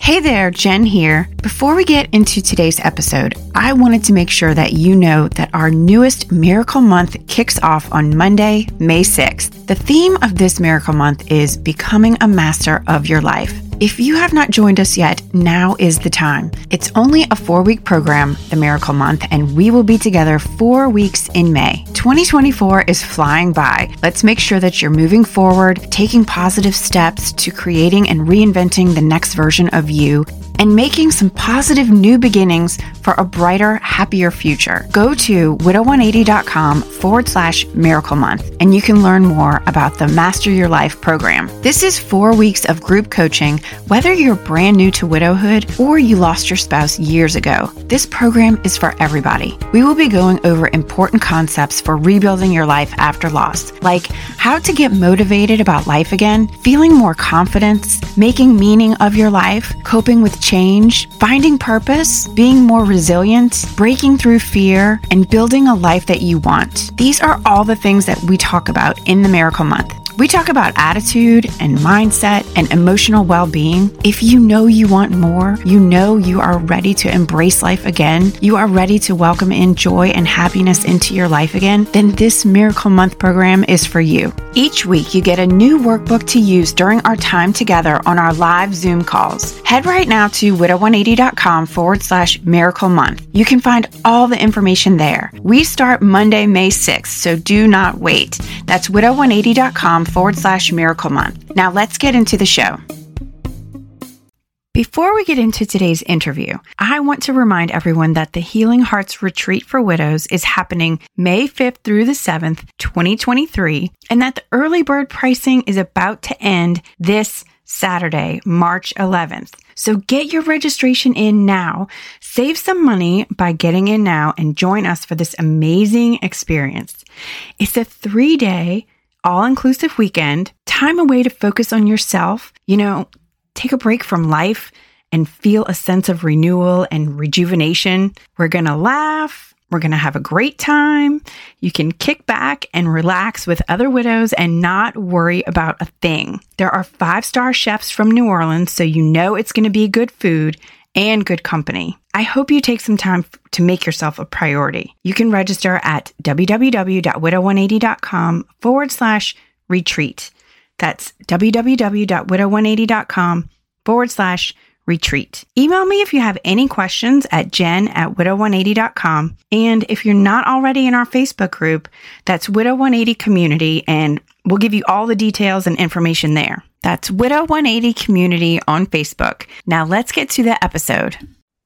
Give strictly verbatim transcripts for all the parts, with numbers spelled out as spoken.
Hey there, Jen here. Before we get into today's episode, I wanted to make sure that you know that our newest Miracle Month kicks off on Monday, May sixth. The theme of this Miracle Month is Becoming a Master of Your Life. If you have not joined us yet, now is the time. It's only a four-week program, the Miracle Month, and we will be together four weeks in May. twenty twenty-four is flying by. Let's make sure that you're moving forward, taking positive steps to creating and reinventing the next version of you, and making some positive new beginnings for a brighter, happier future. Go to widow one eighty dot com forward slash miracle month, and you can learn more about the Master Your Life program. This is four weeks of group coaching, whether you're brand new to widowhood or you lost your spouse years ago. This program is for everybody. We will be going over important concepts for rebuilding your life after loss, like how to get motivated about life again, feeling more confidence, making meaning of your life, coping with change, finding purpose, being more resilient, breaking through fear, and building a life that you want. These are all the things that we talk about in the Miracle Month. We talk about attitude and mindset and emotional well-being. If you know you want more, you know you are ready to embrace life again, you are ready to welcome in joy and happiness into your life again, then this Miracle Month program is for you. Each week, you get a new workbook to use during our time together on our live Zoom calls. Head right now to widow one eighty dot com forward slash miracle month. You can find all the information there. We start Monday, May sixth, so do not wait. That's widow one eighty dot com forward slash miracle month. Now let's get into the show. Before we get into today's interview, I want to remind everyone that the Healing Hearts Retreat for Widows is happening May fifth through the seventh, twenty twenty-three, and that the early bird pricing is about to end this Saturday, March eleventh. So get your registration in now, save some money by getting in now, and join us for this amazing experience. It's a three-day, all-inclusive weekend, time away to focus on yourself, you know, take a break from life and feel a sense of renewal and rejuvenation. We're going to laugh. We're going to have a great time. You can kick back and relax with other widows and not worry about a thing. There are five-star chefs from New Orleans, so you know it's going to be good food and good company. I hope you take some time to make yourself a priority. You can register at w w w dot widow one eighty dot com forward slash retreat. That's w w w dot widow one eighty dot com forward slash retreat. Email me if you have any questions at jen at widow one eighty dot com. And if you're not already in our Facebook group, that's Widow one eighty Community, and we'll give you all the details and information there. That's Widow one eighty Community on Facebook. Now let's get to the episode.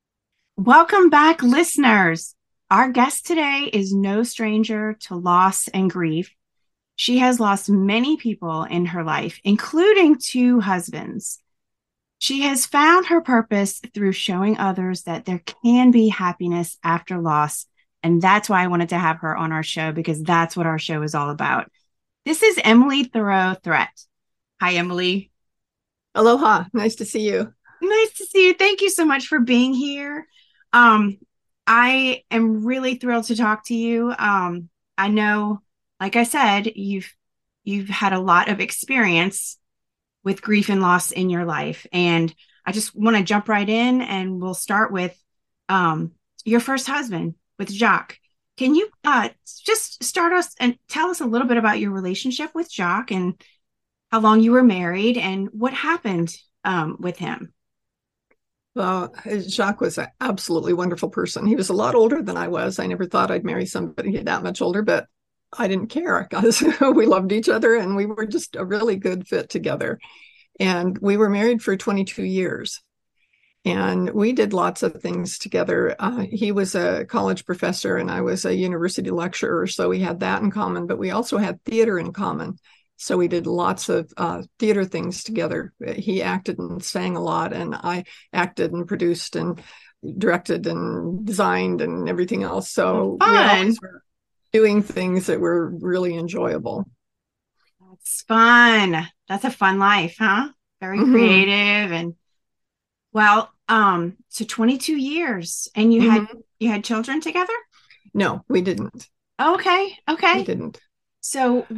Welcome back, listeners. Our guest today is no stranger to loss and grief. She has lost many people in her life, including two husbands. She has found her purpose through showing others that there can be happiness after loss. And that's why I wanted to have her on our show, because that's what our show is all about. This is Emily Thoreau Threat. Hi, Emily. Aloha. Nice to see you. Nice to see you. Thank you so much for being here. Um, I am really thrilled to talk to you. Um, I know, like I said, you've you've had a lot of experience with grief and loss in your life. And I just want to jump right in, and we'll start with um, your first husband, with Jacques. Can you uh, just start us and tell us a little bit about your relationship with Jacques and how long you were married and what happened um, with him? Well, Jacques was an absolutely wonderful person. He was a lot older than I was. I never thought I'd marry somebody that much older, but I didn't care because we loved each other and we were just a really good fit together. And we were married for twenty-two years. And we did lots of things together. Uh, he was a college professor and I was a university lecturer. So we had that in common, but we also had theater in common. So we did lots of uh, theater things together. He acted and sang a lot, and I acted and produced and directed and designed and everything else. So Fun. we always were doing things that were really enjoyable. That's fun. That's a fun life, huh? Very mm-hmm. creative. And well, um, so twenty-two years, and you mm-hmm. had you had children together? No, we didn't. Okay. Okay. We didn't. So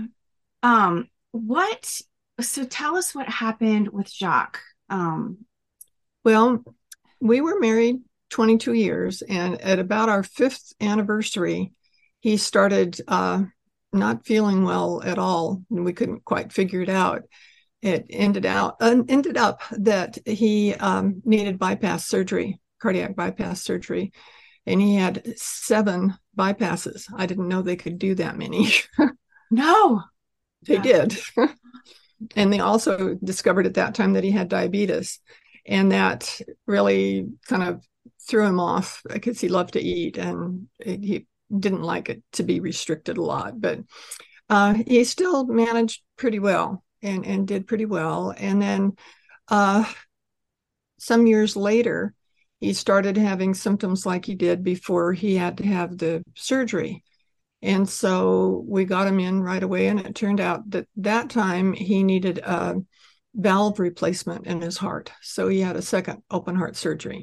Um, what, so tell us what happened with Jacques. Um, Well, we were married twenty-two years, and at about our fifth anniversary, he started uh, not feeling well at all, and we couldn't quite figure it out. It ended out uh, ended up that he um, needed bypass surgery, cardiac bypass surgery, and he had seven bypasses. I didn't know they could do that many. No. They Yeah. did. And they also discovered at that time that he had diabetes. And that really kind of threw him off because he loved to eat and it, he didn't like it to be restricted a lot. But uh, he still managed pretty well and, and did pretty well. And then uh, some years later, he started having symptoms like he did before he had to have the surgery. And so we got him in right away. And it turned out that that time he needed a valve replacement in his heart. So he had a second open heart surgery.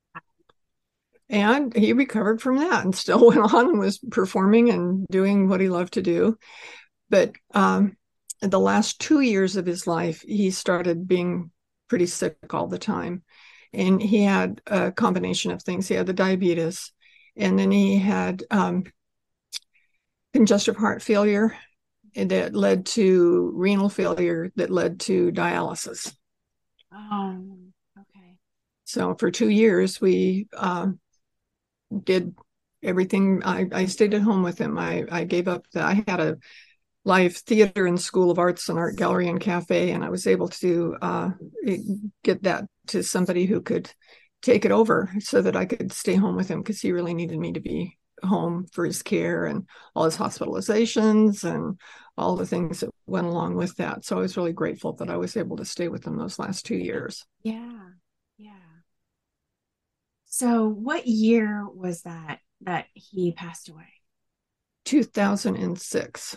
And he recovered from that and still went on and was performing and doing what he loved to do. But um, the last two years of his life, he started being pretty sick all the time. And he had a combination of things. He had the diabetes, and then he had um, congestive heart failure that led to renal failure that led to dialysis. Oh, okay. So for two years, we um, did everything. I, I stayed at home with him. I, I gave up. The, I had a live theater and School of Arts and Art Gallery and Cafe, and I was able to uh, get that to somebody who could take it over so that I could stay home with him because he really needed me to be home for his care and all his hospitalizations and all the things that went along with that. So I was really grateful that I was able to stay with him those last two years. Yeah. Yeah. So what year was that that he passed away? two thousand six.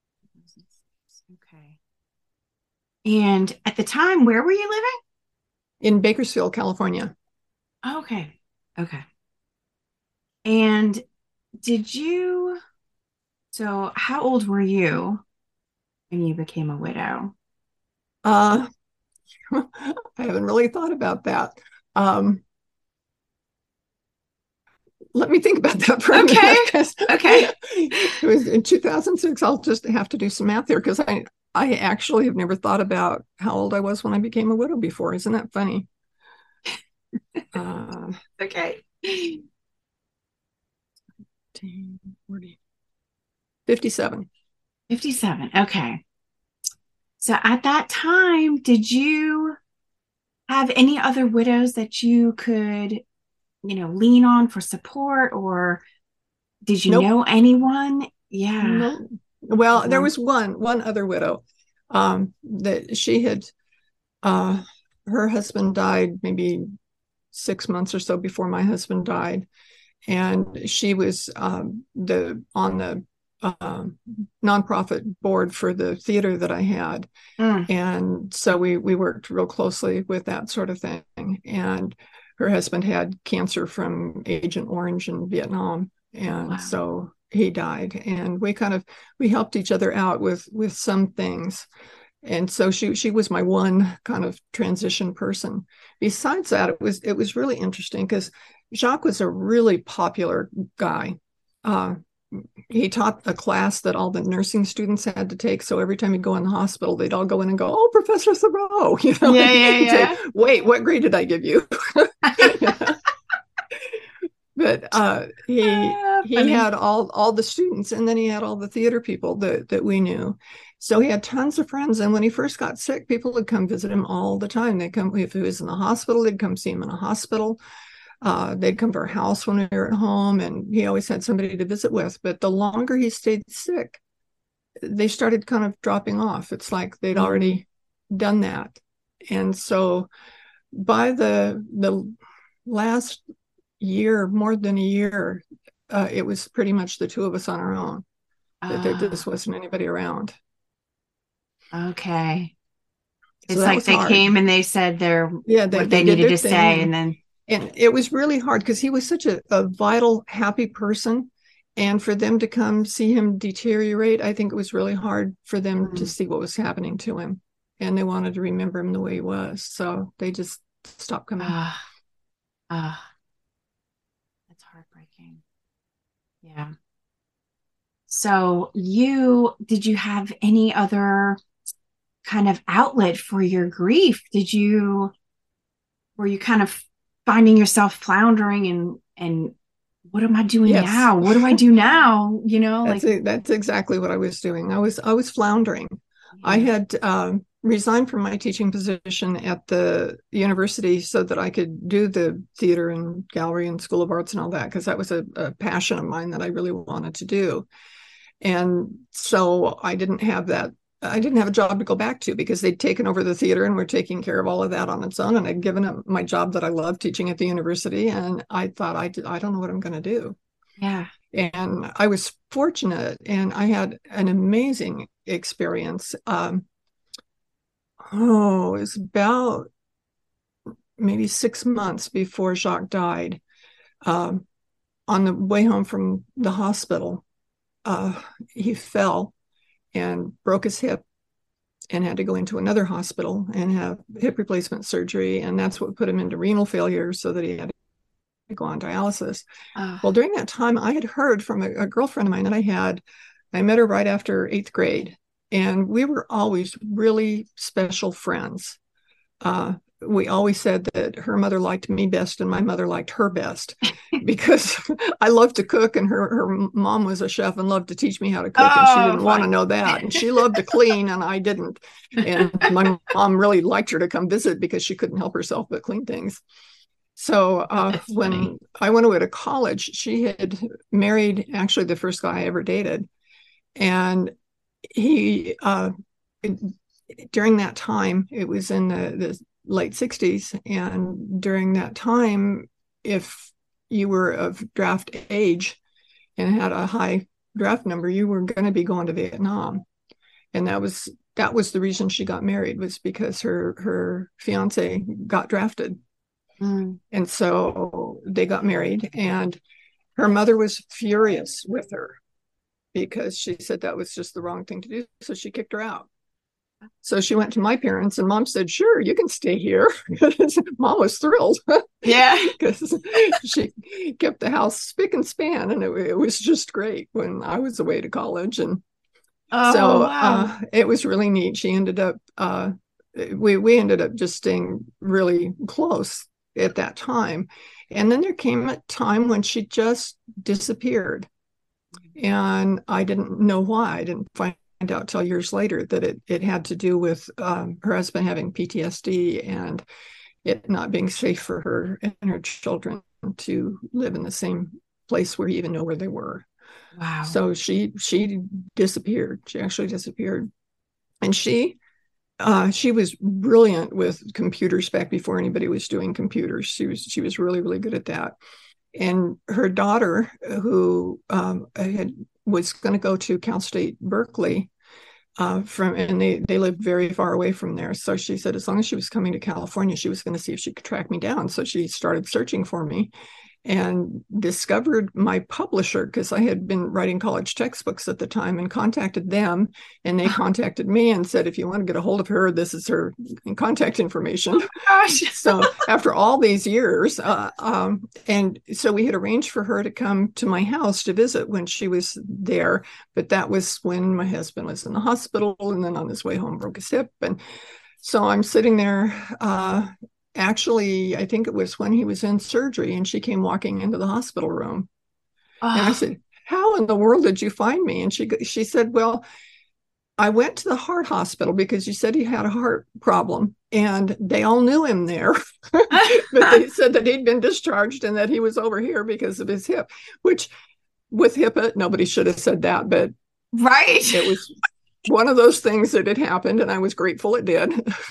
Okay. And at the time, where were you living? In Bakersfield, California. Okay. Okay. And did you, so how old were you when you became a widow? Uh, I haven't really thought about that. Um, let me think about that for a Okay. minute. Okay. It was in two thousand six. I'll just have to do some math here because I, I actually have never thought about how old I was when I became a widow before. Isn't that funny? Uh, Okay. forty, fifty-seven. fifty-seven. Okay. So at that time, did you have any other widows that you could, you know, lean on for support, or did you Nope. know anyone? Yeah. No. Well, Uh-huh. there was one, one other widow um, that she had, uh, her husband died maybe six months or so before my husband died. And she was um, the on the uh, nonprofit board for the theater that I had. Mm. And so we we worked real closely with that sort of thing. And her husband had cancer from Agent Orange in Vietnam. And Wow. so he died. And we kind of we helped each other out with with some things. And so she she was my one kind of transition person. Besides that, it was it was really interesting because Jacques was a really popular guy. Uh, he taught a class that all the nursing students had to take. So every time he'd go in the hospital, they'd all go in and go, "Oh, Professor Thoreau," you know. Yeah, yeah, yeah. Say, "Wait, what grade did I give you?" But uh, he Ah, he funny. had all all the students, and then he had all the theater people that that we knew. So he had tons of friends. And when he first got sick, people would come visit him all the time. They'd come if he was in the hospital, they'd come see him in a hospital. Uh, they'd come to our house when we were at home, and he always had somebody to visit with. But the longer he stayed sick, they started kind of dropping off. It's like they'd Mhm. already done that. And so by the the last year, more than a year, uh, it was pretty much the two of us on our own. That there Ah, just wasn't anybody around. okay. So It's that like was they hard. came and they said their Yeah, they, what they they did needed their to thing, say, and, and then and it was really hard because he was such a, a vital, happy person. And for them to come see him deteriorate, I think it was really hard for them to mm, see what was happening to him. And they wanted to remember him the way he was. So they just stopped coming. Ah, ah, that's heartbreaking. Yeah. So you, did you have any other kind of outlet for your grief? Did you, were you kind of finding yourself floundering and, and what am I doing Yes. now? What do I do now? You know, That's like, it. That's exactly what I was doing. I was I was floundering. I yeah. had um, resigned from my teaching position at the university so that I could do the theater and gallery and School of Arts and all that, because that was a, a passion of mine that I really wanted to do. And so I didn't have that. I didn't have a job to go back to because they'd taken over the theater and were taking care of all of that on its own. And I'd given up my job that I loved teaching at the university. And I thought, I, did, I don't know what I'm going to do. Yeah. And I was fortunate and I had an amazing experience. Um, oh, it was about maybe six months before Jacques died. Um, on the way home from the hospital, uh, he fell and broke his hip and had to go into another hospital and have hip replacement surgery. And that's what put him into renal failure so that he had to go on dialysis. Uh, Well, during that time, I had heard from a, a girlfriend of mine that I had. I met her right after eighth grade, and we were always really special friends. Uh, we always said that her mother liked me best and my mother liked her best because I loved to cook and her, her mom was a chef and loved to teach me how to cook. And she oh, didn't want to fun. know that. And she loved to clean and I didn't. And my mom really liked her to come visit because she couldn't help herself but clean things. So uh, That's when funny. I went away to college, she had married actually the first guy I ever dated. And he, uh, during that time, it was in the, the late sixties. And during that time, if you were of draft age and had a high draft number, you were going to be going to Vietnam. And that was that was the reason she got married, was because her her fiance got drafted. Mm. And so they got married, and her mother was furious with her because she said that was just the wrong thing to do. So she kicked her out. So she went to my parents, and mom said, sure, you can stay here. Mom was thrilled. Yeah. Because she kept the house spick and span. And it, it was just great when I was away to college. And Oh, so wow. uh, it was really neat. She ended up, uh, we, we ended up just staying really close at that time. And then there came a time when she just disappeared. And I didn't know why. I didn't find out till years later that it, it had to do with um, her husband having P T S D and it not being safe for her and her children to live in the same place where you even know where they were. Wow. So she she disappeared. She actually disappeared. And she uh, she was brilliant with computers back before anybody was doing computers. She was she was really, really good at that. And her daughter, who um, had was going to go to Cal State Berkeley, uh, from and they they lived very far away from there. So she said as long as she was coming to California, she was going to see if she could track me down. So she started searching for me and discovered my publisher, because I had been writing college textbooks at the time, and contacted them, and they contacted me and said, if you want to get a hold of her, this is her contact information. Gosh. So after all these years, uh, um, and so we had arranged for her to come to my house to visit when she was there. But that was when my husband was in the hospital, and then on his way home broke his hip. And so I'm sitting there, uh, actually, I think it was when he was in surgery, and she came walking into the hospital room. And I Oh, said, how in the world did you find me? And she she said, well, I went to the heart hospital because you said he had a heart problem, and they all knew him there. But they said that he'd been discharged and that he was over here because of his hip, which with HIPAA, nobody should have said that, but right. it was one of those things that had happened, and I was grateful it did.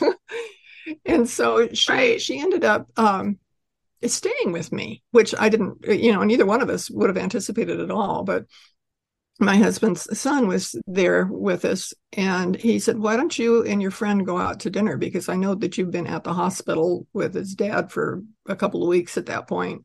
And so she Right. she ended up um, staying with me, which I didn't, you know, neither one of us would have anticipated at all. But my husband's son was there with us, and he said, why don't you and your friend go out to dinner? Because I know that you've been at the hospital with his dad for a couple of weeks at that point.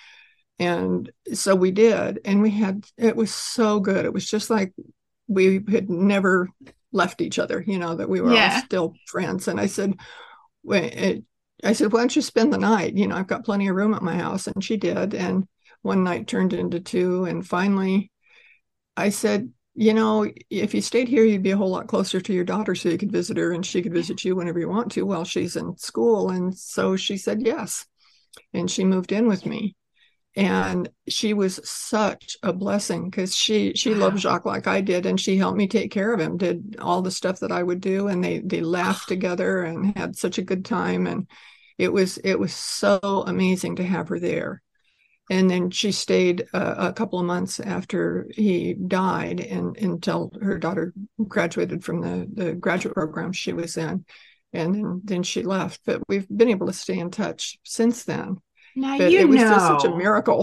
And so we did. And we had, it was so good. It was just like we had never left each other, you know, that we were all Yeah. still friends. And I said, wait, I said, why don't you spend the night? You know, I've got plenty of room at my house. And she did. And one night turned into two. And finally, I said, you know, if you stayed here, you'd be a whole lot closer to your daughter so you could visit her and she could visit you whenever you want to while she's in school. And so she said yes. And she moved in with me. And she was such a blessing because she she Wow. loved Jacques like I did, and she helped me take care of him, did all the stuff that I would do, and they they laughed together and had such a good time. And it was it was so amazing to have her there. And then she stayed a, a couple of months after he died, and until her daughter graduated from the the graduate program she was in, and then then she left. But we've been able to stay in touch since then. Now, But you it was just such a know, miracle.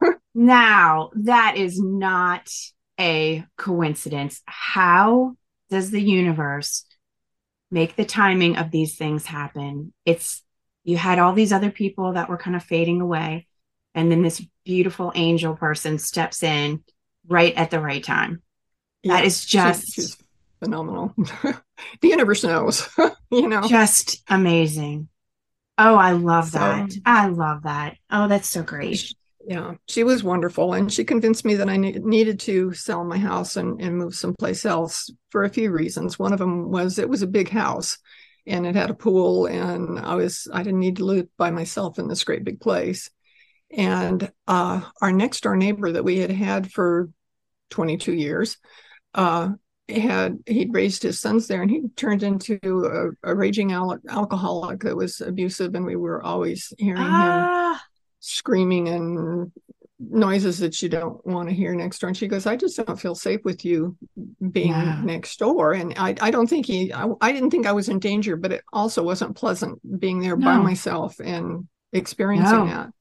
now that is not a coincidence. How does the universe make the timing of these things happen? It's you had all these other people that were kind of fading away, and then this beautiful angel person steps in right at the right time. That Yeah, is she, just she's phenomenal. The universe knows, you know. just amazing. Oh, I love So that. I love that. Oh, that's so great. she, yeah, she was wonderful, and she convinced me that I ne- needed to sell my house and, and move someplace else for a few reasons. One of them was it was a big house, and it had a pool, and I was I didn't need to live by myself in this great big place. And uh, our next door neighbor that we had had for twenty-two years, uh, had he'd raised his sons there, and he turned into a, a raging al- alcoholic that was abusive, and we were always hearing him Ah, screaming and noises that you don't want to hear next door. And she goes, I just don't feel safe with you being yeah. next door. And I, I don't think he, I, I didn't think I was in danger, but it also wasn't pleasant being there by No, myself and experiencing no. that.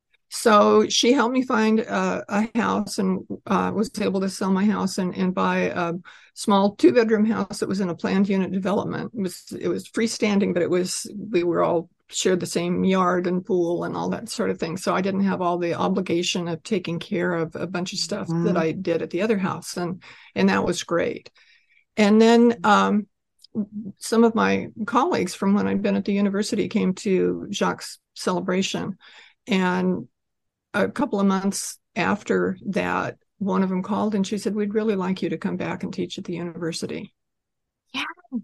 So she helped me find uh, a house, and uh, was able to sell my house and, and buy a small two bedroom house that was in a planned unit development. It was it was freestanding, but it was we were all shared the same yard and pool and all that sort of thing. So I didn't have all the obligation of taking care of a bunch of stuff that Mm. I did at the other house, and and that was great. And then um, some of my colleagues from when I'd been at the university came to Jacques' celebration, and a couple of months after that, one of them called and she said, we'd really like you to come back and teach at the university. Yeah.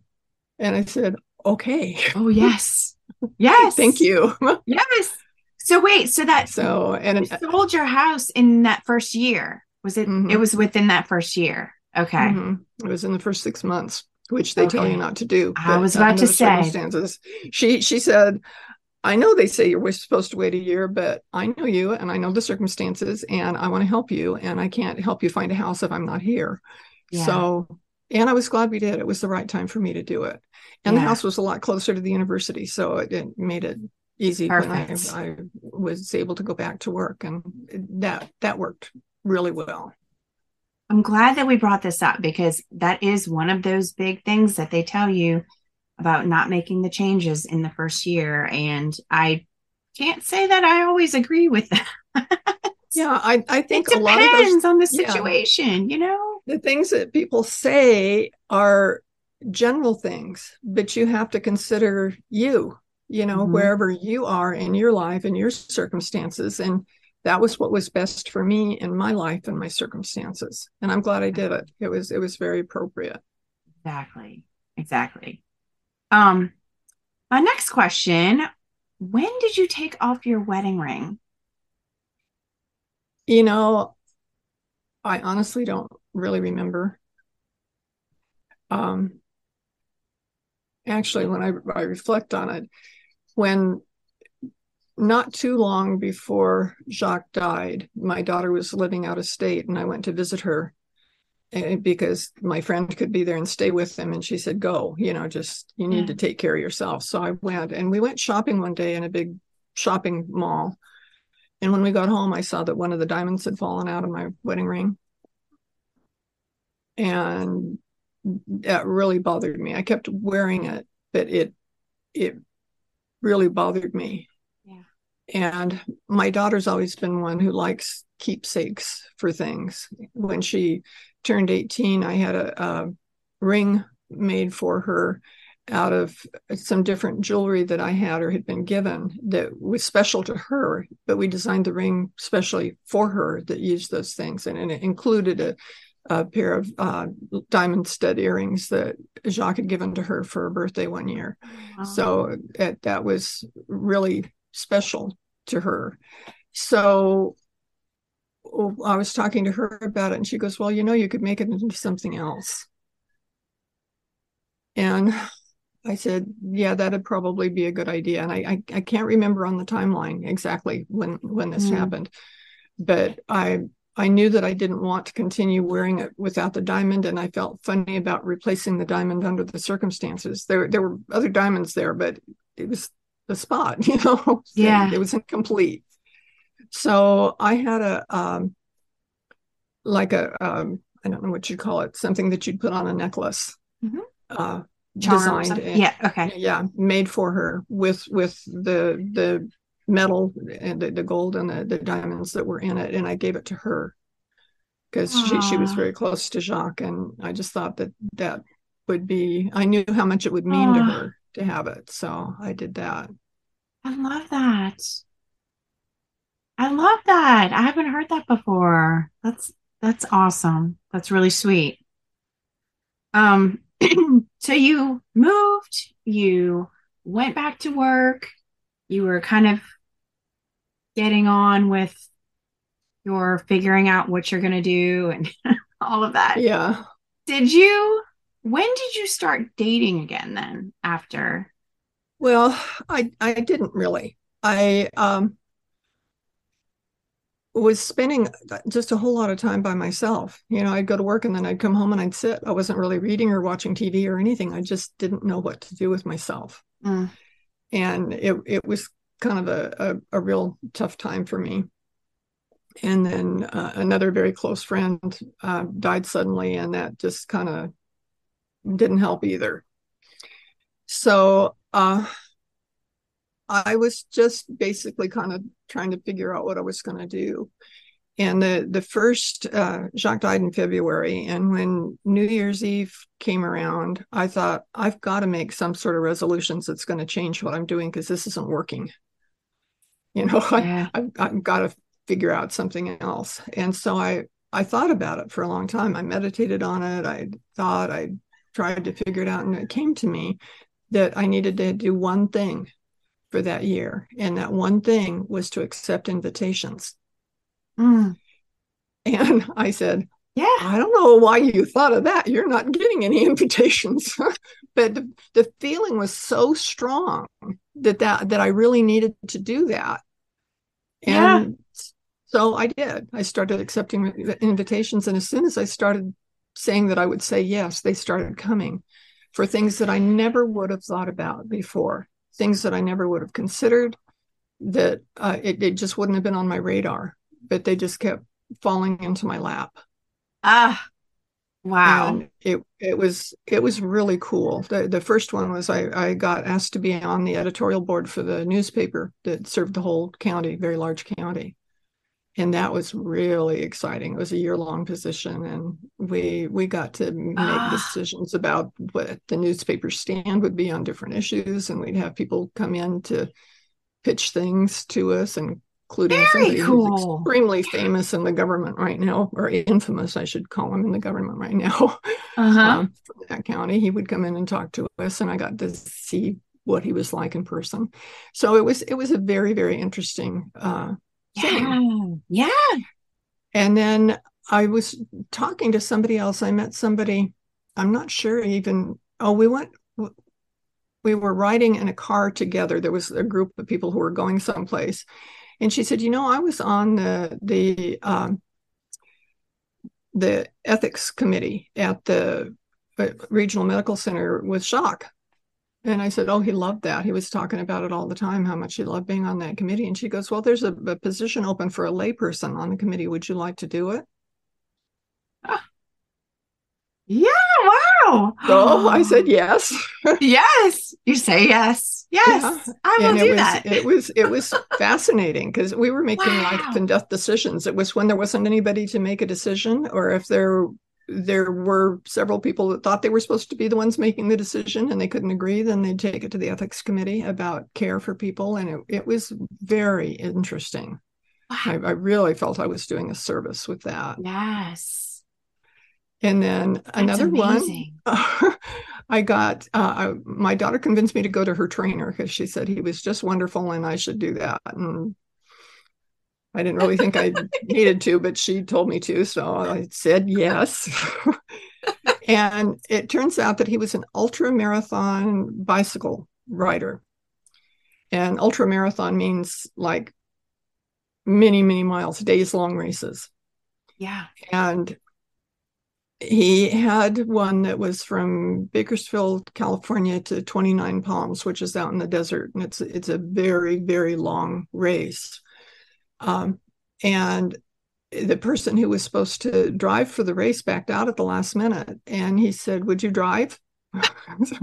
And I said, okay. Oh, yes. Thank Yes. you. Yes. So wait, so that So, you and sold your house in that first year. Was it it mm-hmm, was within that first year? Okay. mm-hmm. It was in the first six months, which they tell you Okay. not to do. I But was about under to the say, circumstances, she she said, I know they say you're supposed to wait a year, but I know you and I know the circumstances, and I want to help you, and I can't help you find a house if I'm not here. yeah, So, and I was glad we did. It was the right time for me to do it. And the yeah, house was a lot closer to the university, so it, it made it easy when I, perfect. I was able to go back to work, and that that worked really well. I'm glad that we brought this up because that is one of those big things that they tell you about not making the changes in the first year. And I can't say that I always agree with that. Yeah, I, I It think a lot of those, depends on the yeah, situation, you know? the things that people say are general things, but you have to consider you, you know, Mm-hmm. wherever you are in your life and your circumstances. And that was what was best for me in my life and my circumstances. And I'm glad I did it. It was it was very appropriate. Exactly. Exactly. Um, my next question, when did you take off your wedding ring? You know, I honestly don't really remember. Um, actually, when I, I reflect on it, when not too long before Jacques died, my daughter was living out of state, and I went to visit her because my friend could be there and stay with them. And she said, go, you know, just you need Yeah. to take care of yourself. So I went, and we went shopping one day in a big shopping mall. And when we got home, I saw that one of the diamonds had fallen out of my wedding ring. And that really bothered me. I kept wearing it, but it it really bothered me. Yeah. And my daughter's always been one who likes keepsakes for things. When she turned eighteen, I had a, a ring made for her out of some different jewelry that I had or had been given that was special to her, but we designed the ring specially for her that used those things. And, and it included a, a pair of uh, diamond stud earrings that Jacques had given to her for her birthday one year. Wow. So it, that was really special to her. So I was talking to her about it, and she goes, well, you know, you could make it into something else. And I said, yeah, that'd probably be a good idea. And I, I, I can't remember on the timeline exactly when, when this mm. happened, but I, I knew that I didn't want to continue wearing it without the diamond. And I felt funny about replacing the diamond under the circumstances. There, there were other diamonds there, but it was the spot, you know, yeah, it was incomplete. So I had a, um, like a, um, I don't know what you'd call it, something that you'd put on a necklace, mm-hmm. uh, designed, and, yeah, okay, yeah, made for her with with the the metal and the, the gold and the, the diamonds that were in it, and I gave it to her because she she was very close to Jacques, and I just thought that that would be, I knew how much it would mean oh. to her to have it, so I did that. I love that. I love that. I haven't heard that before. That's that's awesome. That's really sweet. Um, so you moved, you went back to work, you were kind of getting on with your figuring out what you're going to do and all of that. Yeah. Did you, when did you start dating again then after? Well, I, I didn't really. I, um, was spending just a whole lot of time by myself. You know, I'd go to work and then I'd come home and I'd sit. I wasn't really reading or watching T V or anything. I just didn't know what to do with myself. Mm. And it it was kind of a, a, a real tough time for me. And then uh, another very close friend uh, died suddenly, and that just kind of didn't help either. So uh, I was just basically kind of trying to figure out what I was going to do. And the, the first, uh, Jacques died in February. And when New Year's Eve came around, I thought, I've got to make some sort of resolutions that's going to change what I'm doing, because this isn't working. You know, yeah. I, I've, I've got to figure out something else. And so I, I thought about it for a long time. I meditated on it. I thought, I tried to figure it out. And it came to me that I needed to do one thing for that year. And that one thing was to accept invitations. Mm. And I said, yeah, I don't know why you thought of that. You're not getting any invitations. But the, the feeling was so strong that, that that I really needed to do that. And yeah. So I did. I started accepting invitations. And as soon as I started saying that I would say yes, they started coming for things that I never would have thought about before. Things that I never would have considered, that uh, it, it just wouldn't have been on my radar, but they just kept falling into my lap. Ah, wow. And it it was it was really cool. The the first one was I, I got asked to be on the editorial board for the newspaper that served the whole county, very large county. And that was really exciting. It was a year-long position, and we we got to make ah. decisions about what the newspaper stand would be on different issues, and we'd have people come in to pitch things to us, including Very somebody cool. who's extremely famous in the government right now, or infamous, I should call him, in the government right now. Uh-huh. Um, from that county, he would come in and talk to us, and I got to see what he was like in person. So it was it was a very, very interesting uh thing. Yeah. Yeah. And then I was talking to somebody else. I met somebody, I'm not sure even, oh, we went, we were riding in a car together. There was a group of people who were going someplace. And she said, you know, I was on the, the, um, the ethics committee at the regional medical center with Jacques. And I said, oh, he loved that. He was talking about it all the time, how much he loved being on that committee. And she goes, well, there's a, a position open for a layperson on the committee. Would you like to do it? Ah. Yeah, wow. So I said, yes. Yes. You say yes. Yes. Yeah. I will and do it was, that. It was, it was fascinating because we were making wow. life and death decisions. It was when there wasn't anybody to make a decision, or if there there were several people that thought they were supposed to be the ones making the decision and they couldn't agree, then they'd take it to the ethics committee about care for people. And it, it was very interesting. Wow. I, I really felt I was doing a service with that. Yes. And then That's another amazing. one, uh, I got, uh, I, my daughter convinced me to go to her trainer because she said he was just wonderful and I should do that. And I didn't really think I needed to, but she told me to. So I said yes. And it turns out that he was an ultra marathon bicycle rider. And ultra marathon means like many, many miles, days long races. Yeah. And he had one that was from Bakersfield, California to twenty-nine Palms, which is out in the desert. And it's, it's a very, very long race. Um, and the person who was supposed to drive for the race backed out at the last minute. And he said, would you drive? I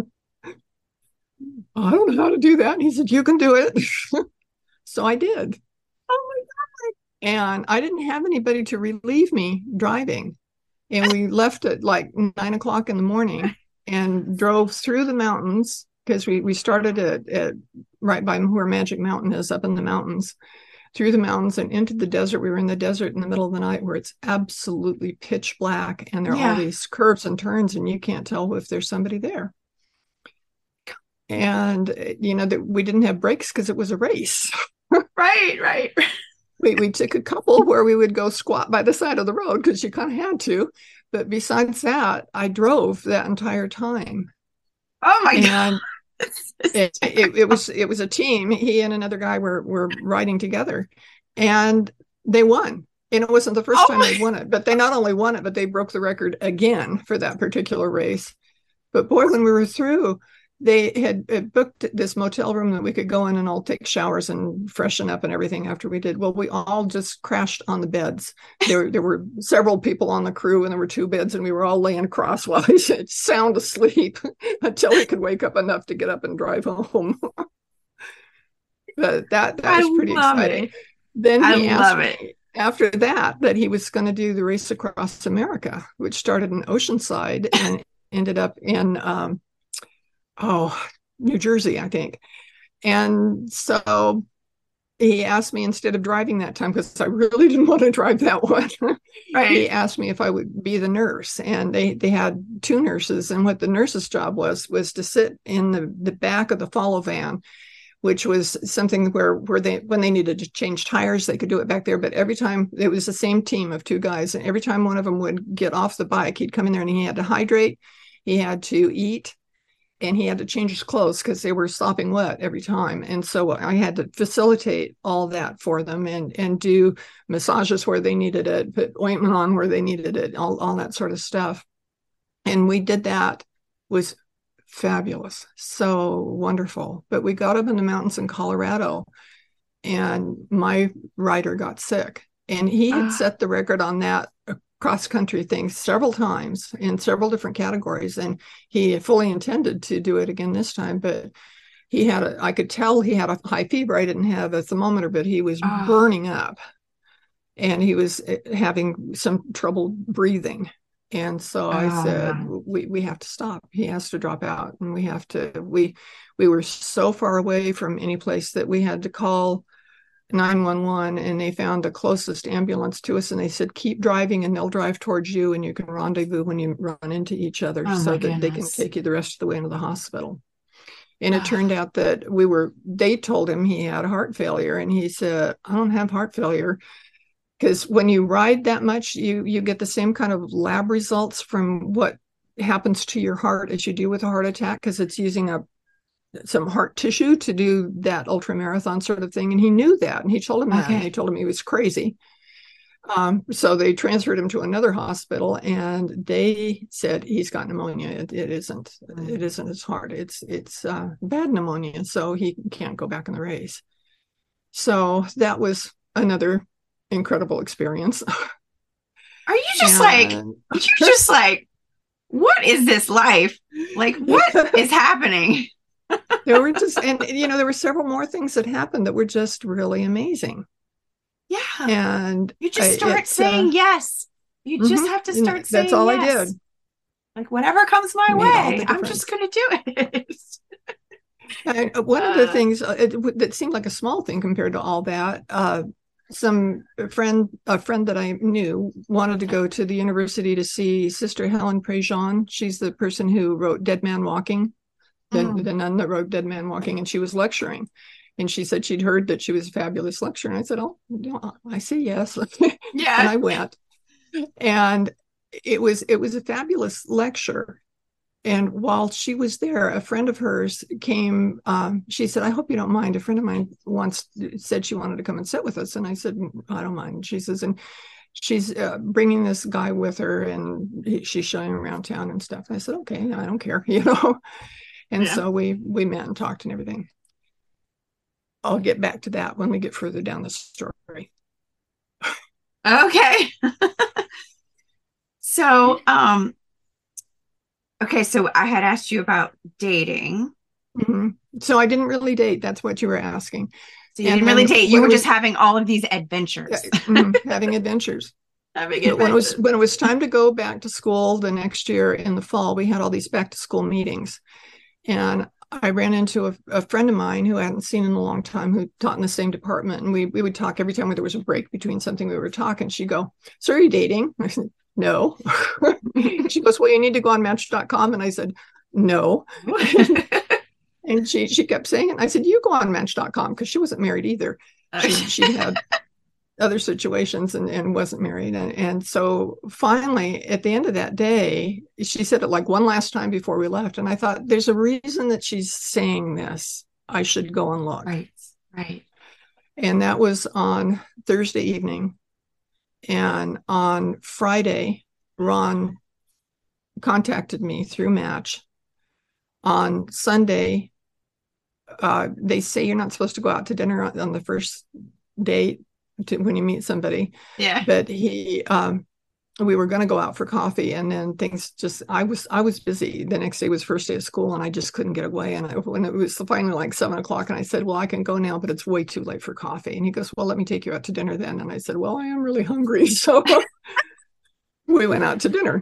don't know how to do that. And he said, you can do it. So I did. Oh my God. And I didn't have anybody to relieve me driving. And we left at like nine o'clock in the morning and drove through the mountains because we, we started at, at right by where Magic Mountain is, up in the mountains. Through the mountains and into the desert. We were in the desert in the middle of the night where it's absolutely pitch black and there are Yeah. all these curves and turns and you can't tell if there's somebody there. And, you know, that we didn't have brakes because it was a race. Right, right. we, we took a couple where we would go squat by the side of the road because you kind of had to. But besides that, I drove that entire time. Oh my and God. It, it, it was it was a team. He and another guy were were riding together, and they won. And it wasn't the first Oh time my- they won it, but they not only won it, but they broke the record again for that particular race. But boy, when we were through, they had, had booked this motel room that we could go in and all take showers and freshen up and everything after we did. Well, we all just crashed on the beds. There, there were several people on the crew and there were two beds and we were all laying crosswise, sound asleep until we could wake up enough to get up and drive home. But that, that I was pretty love exciting. it. Then I he love asked it. me after that that he was going to do the Race Across America, which started in Oceanside and ended up in um, oh, New Jersey, I think. And so he asked me, instead of driving that time, because I really didn't want to drive that one, Right. he asked me if I would be the nurse. And they they had two nurses. And what the nurse's job was, was to sit in the, the back of the follow van, which was something where, where they, when they needed to change tires, they could do it back there. But every time, it was the same team of two guys. And every time one of them would get off the bike, he'd come in there and he had to hydrate, he had to eat, and he had to change his clothes because they were sopping wet every time. And so I had to facilitate all that for them and, and do massages where they needed it, put ointment on where they needed it, all, all that sort of stuff. And we did that. It was fabulous, so wonderful. But we got up in the mountains in Colorado and my rider got sick. And he had Ah. set the record on that cross country thing several times in several different categories. And he fully intended to do it again this time, but he had a, I could tell he had a high fever. I didn't have a thermometer, but he was Ah. burning up and he was having some trouble breathing. And so I Oh, said, no. we, we have to stop. He has to drop out and we have to, we, we were so far away from any place that we had to call nine one one, and they found the closest ambulance to us and they said, keep driving and they'll drive towards you and you can rendezvous when you run into each other Oh, so my that they can goodness. take you the rest of the way into the hospital. And it Ah. turned out that we were, they told him he had heart failure and he said, I don't have heart failure. Because when you ride that much, you you get the same kind of lab results from what happens to your heart as you do with a heart attack, because it's using a some heart tissue to do that ultra marathon sort of thing. And he knew that. And he told him that. Okay. And they told him he was crazy. Um, so they transferred him to another hospital and they said he's got pneumonia. It, it isn't, it isn't his heart. It's, it's uh, bad pneumonia. So he can't go back in the race. So that was another incredible experience. Are you just like, And- you're just like, what is this life? Like, what is happening? there were just, and you know, there were several more things that happened that were just really amazing. Yeah. And You just I- start it's, saying uh, yes. You Mm-hmm. just have to start and saying that's all yes. I did. Like, whatever comes my Made all the way, I'm difference. just going to do it. And one of the Uh, things uh, it, that seemed like a small thing compared to all that, uh, some friend, a friend that I knew wanted to go to the university to see Sister Helen Prejean. She's the person who wrote Dead Man Walking, the, Mm. the nun that wrote Dead Man Walking, and she was lecturing. And she said she'd heard that she was a fabulous lecturer. And I said, oh, I say yes. Yeah. And I went. And it was it was a fabulous lecture. And while she was there, a friend of hers came. Um, she said, I hope you don't mind. A friend of mine once said she wanted to come and sit with us. And I said, I don't mind. She says, and she's uh, bringing this guy with her and he, she's showing him around town and stuff. And I said, okay, I don't care, you know. And Yeah. so we we met and talked and everything. I'll get back to that when we get further down the story. Okay. So, um, okay, so I had asked you about dating. Mm-hmm. So I didn't really date. That's what you were asking. So you And didn't really then date. You when were it just was- having all of these adventures. mm, having adventures. Having But when it was adventures. when it was time to go back to school the next year in the fall, we had all these back to school meetings, and I ran into a, a friend of mine who I hadn't seen in a long time, who taught in the same department, and we we would talk every time there was a break between something we were talking. She'd go, "So are you dating?" I said, "No." She goes, "Well, you need to go on Match dot com," and I said, "No." And she she kept saying it. I said, "You go on Match dot com," because she wasn't married either. She she had other situations and, and wasn't married. And, and so finally, at the end of that day, she said it like one last time before we left. And I thought, there's a reason that she's saying this. I should go and look. Right, right. And that was on Thursday evening. And on Friday, Ron contacted me through Match. On Sunday, uh, they say you're not supposed to go out to dinner on, on the first date to, when you meet somebody. Yeah. But he, um, we were going to go out for coffee, and then things just, I was, I was busy. The next day was first day of school, and I just couldn't get away. And I, when it was finally like seven o'clock, and I said, well, I can go now, but it's way too late for coffee. And he goes, well, let me take you out to dinner then. And I said, well, I am really hungry. So we went out to dinner,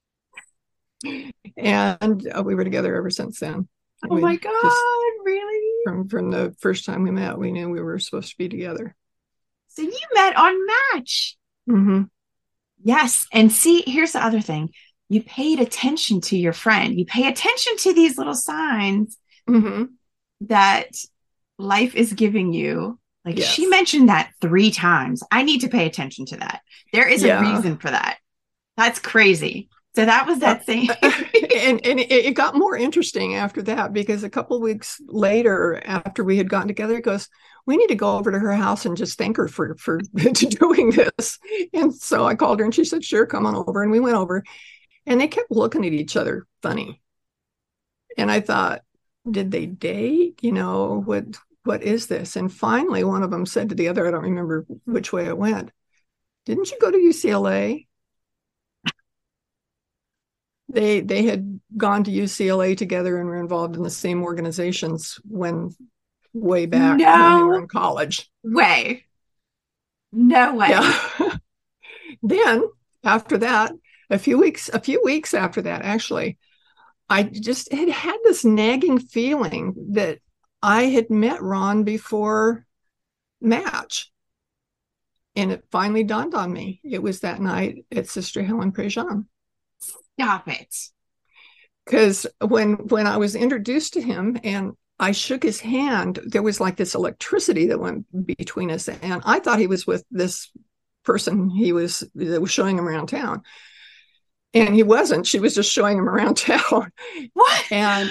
and uh, we were together ever since then. Oh we my God, just, really? From, from the first time we met, we knew we were supposed to be together. So you met on Match. Mm-hmm. Yes. And see, here's the other thing. You paid attention to your friend. You pay attention to these little signs Mm-hmm. that life is giving you. Like Yes. she mentioned that three times. I need to pay attention to that. There is Yeah. a reason for that. That's crazy. So that was that thing. and and it, it got more interesting after that, because a couple of weeks later, after we had gotten together, he goes, we need to go over to her house and just thank her for for doing this. And so I called her, and she said, sure, come on over. And we went over, and they kept looking at each other funny. And I thought, did they date? You know, what what is this? And finally, one of them said to the other, I don't remember which way it went, didn't you go to U C L A? They they had gone to U C L A together and were involved in the same organizations when way back No. when they were in college. Way. No way. Yeah. Then after that, a few weeks, a few weeks after that, actually, I just had had this nagging feeling that I had met Ron before Match. And it finally dawned on me. It was that night at Sister Helen Prejean. Stop it. Because when when I was introduced to him and I shook his hand, there was like this electricity that went between us. And I thought he was with this person he was that was showing him around town. And he wasn't. She was just showing him around town. What? And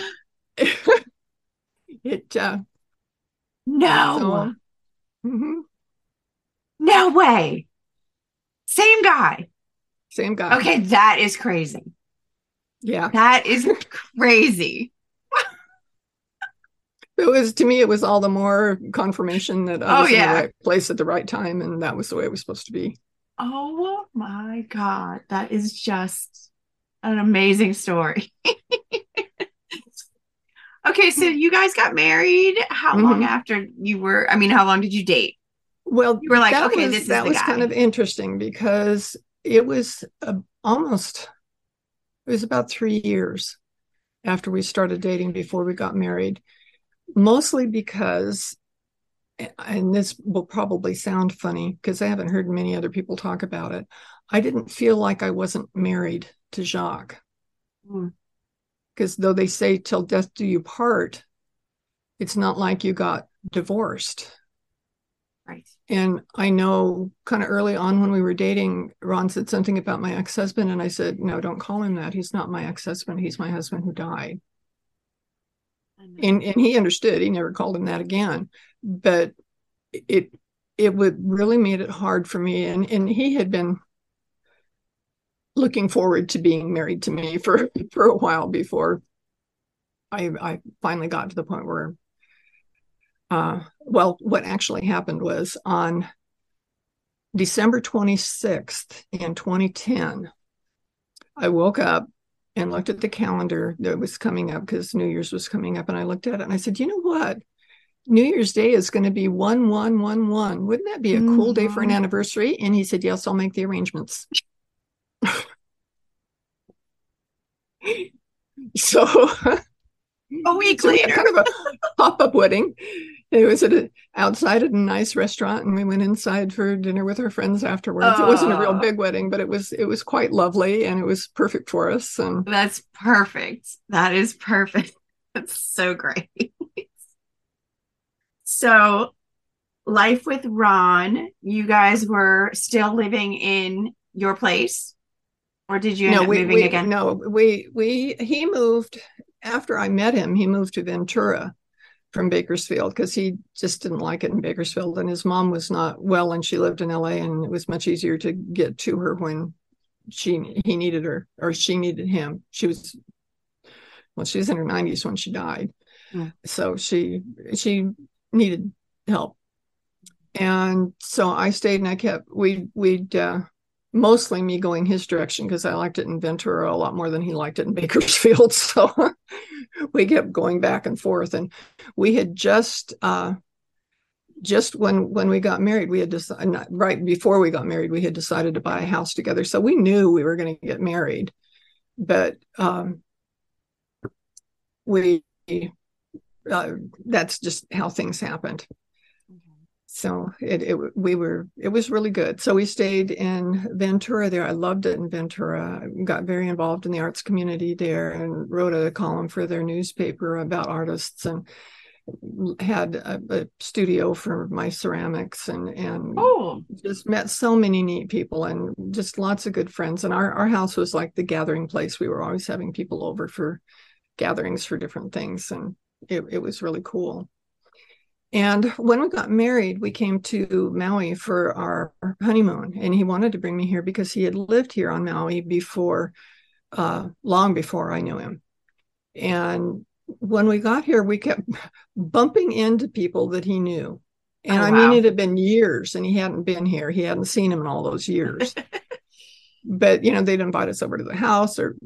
it uh No. so, mhm, No way. Same guy. same guy. Okay, that is crazy. Yeah. That is crazy. It was, to me, it was all the more confirmation that I Oh, was in yeah. the right place at the right time, and that was the way it was supposed to be. Oh my God. That is just an amazing story. Okay, so you guys got married. How long Mhm. after you were, I mean, how long did you date? Well, You were like, that okay, was, this is that the was guy. kind of interesting, because it was uh, almost, it was about three years after we started dating before we got married, mostly because, and this will probably sound funny because I haven't heard many other people talk about it, I didn't feel like I wasn't married to Jacques. Because mm. though they say till death do you part, it's not like you got divorced. Right. And I know kind of early on when we were dating, Ron said something about my ex-husband. And I said, no, don't call him that. He's not my ex-husband. He's my husband who died. And, and he understood. He never called him that again. But it it would really made it hard for me. And, and he had been looking forward to being married to me for, for a while before I, I finally got to the point where Uh, well, what actually happened was on December twenty-sixth in twenty ten, I woke up and looked at the calendar that was coming up because New Year's was coming up. And I looked at it and I said, you know what? New Year's Day is going to be one, one, one, one. Wouldn't that be a mm-hmm. cool day for an anniversary? And he said, yes, I'll make the arrangements. So a week later, kind of a pop-up wedding. It was at a, outside at a nice restaurant, and we went inside for dinner with our friends afterwards. Uh, it wasn't a real big wedding, but it was it was quite lovely, and it was perfect for us. And that's perfect. That is perfect. That's so great. So, life with Ron, you guys were still living in your place, or did you end no, up we, moving we, again? No, we we he moved after I met him. He moved to Ventura from Bakersfield because he just didn't like it in Bakersfield, and his mom was not well, and she lived in L A, and it was much easier to get to her when she he needed her or she needed him. She was well, she was in her nineties when she died, mm. so she she needed help, and so I stayed, and I kept we we'd uh, mostly me going his direction because I liked it in Ventura a lot more than he liked it in Bakersfield, so. We kept going back and forth, and we had just uh, just when when we got married, we had decided right before we got married, we had decided to buy a house together. So we knew we were going to get married, but um, we uh, that's just how things happened. So it, it we were it was really good. So we stayed in Ventura there. I loved it in Ventura. I got very involved in the arts community there and wrote a column for their newspaper about artists and had a, a studio for my ceramics and and oh. just met so many neat people and just lots of good friends. And our, our house was like the gathering place. We were always having people over for gatherings for different things. And it, it was really cool. And when we got married, we came to Maui for our honeymoon, and he wanted to bring me here because he had lived here on Maui before, uh, long before I knew him. And when we got here, we kept bumping into people that he knew. And oh, I wow. mean, it had been years, and he hadn't been here. He hadn't seen him in all those years. But, you know, they'd invite us over to the house, or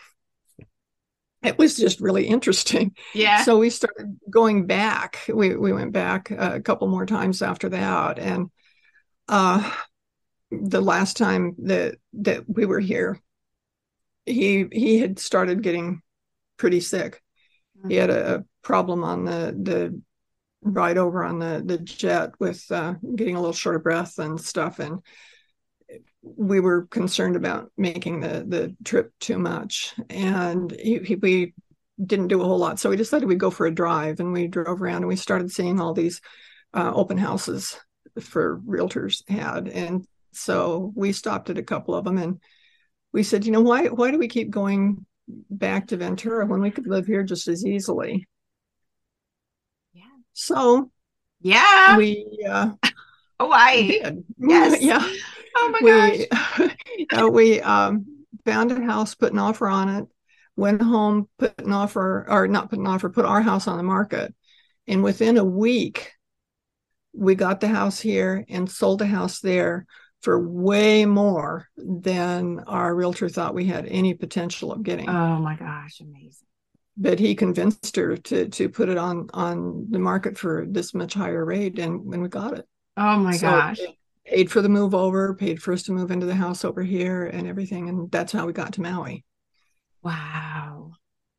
it was just really interesting. Yeah. So we started going back. We we went back a couple more times after that. And uh, the last time that that we were here, he he had started getting pretty sick. Mm-hmm. He had a, a problem on the the ride over on the the jet with uh, getting a little short of breath and stuff. And we were concerned about making the the trip too much, and he, he, we didn't do a whole lot. So we decided we'd go for a drive, and we drove around and we started seeing all these uh, open houses for realtors had. And so we stopped at a couple of them, and we said, you know, why why do we keep going back to Ventura when we could live here just as easily? Yeah. So yeah, we uh, Hawaii. Did. Yes. Yeah. Oh my we, gosh. uh, we um, found a house, put an offer on it, went home, put an offer, or not put an offer, put our house on the market. And within a week, we got the house here and sold the house there for way more than our realtor thought we had any potential of getting. Oh my gosh, amazing. But he convinced her to to put it on, on the market for this much higher rate, and when we got it. Oh my so gosh. It, paid for the move over, paid for us to move into the house over here and everything. And that's how we got to Maui. Wow.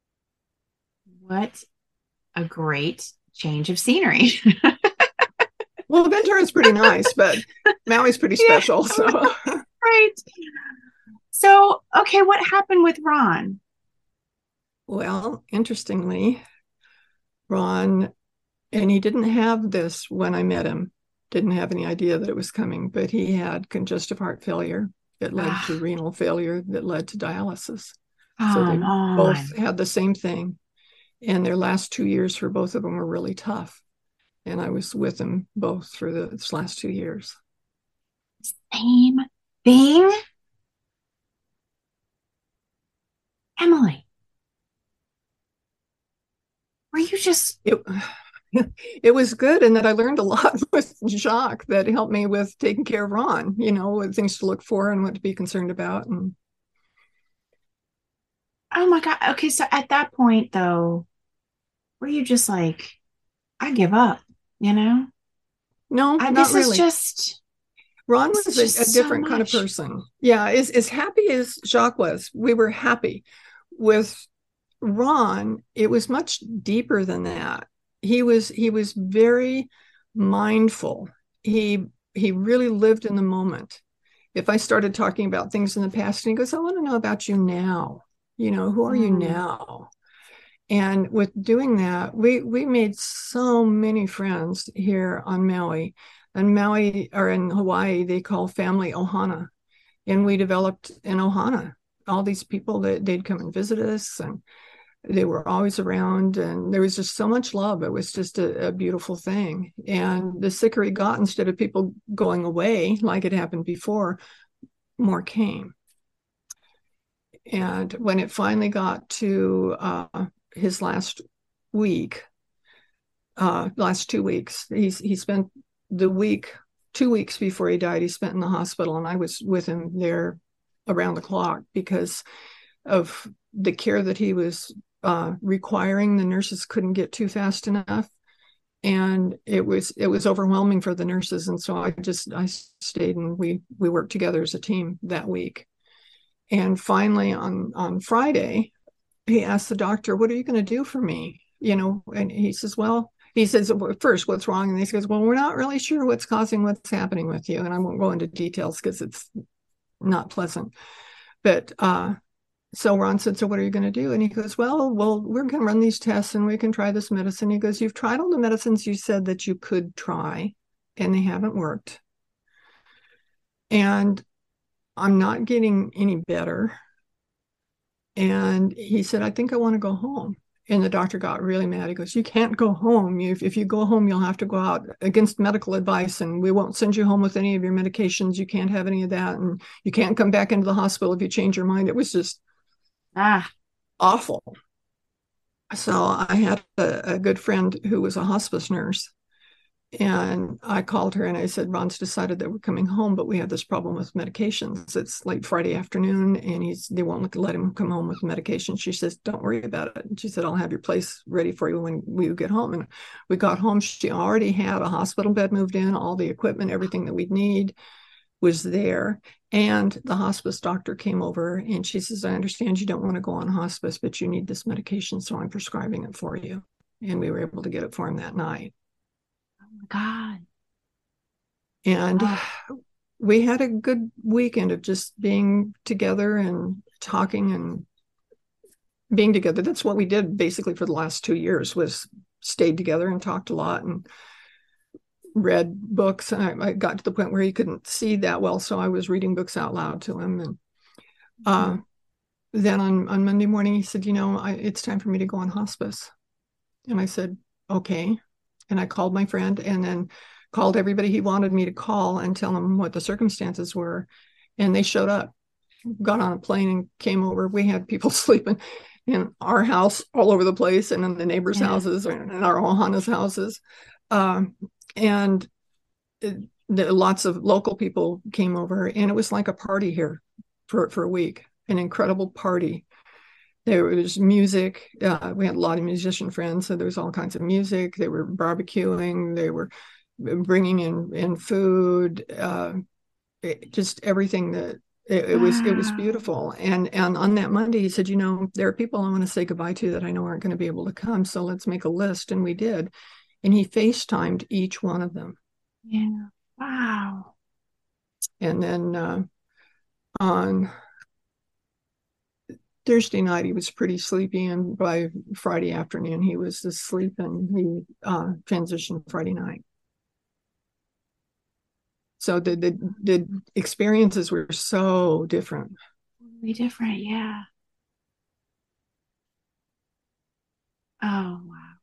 What a great change of scenery. Well, Ventura's pretty nice, but Maui's pretty special. Yeah, So, right. So, okay, what happened with Ron? well, interestingly, Ron, and he didn't have this when I met him, didn't have any idea that it was coming, but he had congestive heart failure that led to Ah, renal failure that led to dialysis. So they come on. both had the same thing. And their last two years for both of them were really tough. And I was with them both through the this last two years. Same thing? Emily, were you just It, it was good in that I learned a lot with Jacques that helped me with taking care of Ron, you know, what things to look for and what to be concerned about. And oh my God. Okay, so at that point though, were you just like, I give up, you know? no, I, not this is really. just Ron this was is a, just a so different kind of much. person. Yeah, as, as happy as Jacques was, we were happy. With Ron, it was much deeper than that. He was he was very mindful. He he really lived in the moment. If I started talking about things in the past, and he goes, I want to know about you now. You know, who are you Mm. now? And with doing that, we we made so many friends here on Maui. And Maui, or in Hawaii, they call family ohana. And we developed an ohana. All these people that they'd come and visit us, and they were always around, and there was just so much love. It was just a, a beautiful thing. And the sicker he got, instead of people going away like it happened before, more came. And when it finally got to uh, his last week, uh, last two weeks, he's he spent the week, two weeks before he died, he spent in the hospital, and I was with him there around the clock because of the care that he was uh, requiring. The nurses couldn't get too fast enough, and it was it was overwhelming for the nurses. And so I just I stayed, and we we worked together as a team that week. And finally, on on Friday, he asked the doctor, "What are you going to do for me?" You know, and he says, "Well." He says, first, what's wrong? And he says, well, we're not really sure what's causing what's happening with you. And I won't go into details because it's not pleasant. But uh, so Ron said, so what are you going to do? And he goes, well, well, we're going to run these tests and we can try this medicine. He goes, you've tried all the medicines you said that you could try, and they haven't worked. And I'm not getting any better. And he said, I think I want to go home. And the doctor got really mad. He goes, you can't go home. If, if you go home, you'll have to go out against medical advice, and we won't send you home with any of your medications. You can't have any of that. And you can't come back into the hospital if you change your mind. It was just Ah, awful. So I had a, a good friend who was a hospice nurse, and I called her and I said, Ron's decided that we're coming home, but we have this problem with medications. It's late Friday afternoon, and he's they won't let him come home with medication. She says, don't worry about it. And she said, I'll have your place ready for you when we get home. And we got home. She already had a hospital bed moved in, all the equipment, everything that we'd need was there. And the hospice doctor came over, and she says, I understand you don't want to go on hospice, but you need this medication, so I'm prescribing it for you. And we were able to get it for him that night. oh my God. And Oh, we had a good weekend of just being together and talking and being together. That's what we did basically for the last two years was stayed together and talked a lot and read books. And I, I got to the point where he couldn't see that well, so I was reading books out loud to him. And uh, then on, on Monday morning, he said, you know, I, it's time for me to go on hospice. And I said, okay. And I called my friend and then called everybody he wanted me to call and tell them what the circumstances were. And they showed up, got on a plane and came over. We had people sleeping in our house all over the place and in the neighbors' yeah. houses and in our Ohana's houses. Um, and it, the, lots of local people came over, and it was like a party here for, for a week, an incredible party. There was music. Uh, we had a lot of musician friends, so there was all kinds of music. They were barbecuing. They were bringing in in food, uh, it, just everything that it, it was it was Wow. beautiful. And and on that Monday, he said, you know, there are people I want to say goodbye to that I know aren't going to be able to come. So let's make a list. And we did. And he FaceTimed each one of them. Yeah. Wow. And then uh, on Thursday night, he was pretty sleepy. And by Friday afternoon, he was asleep, and he uh, transitioned Friday night. So the, the the experiences were so different. Totally different. Yeah. Oh, wow.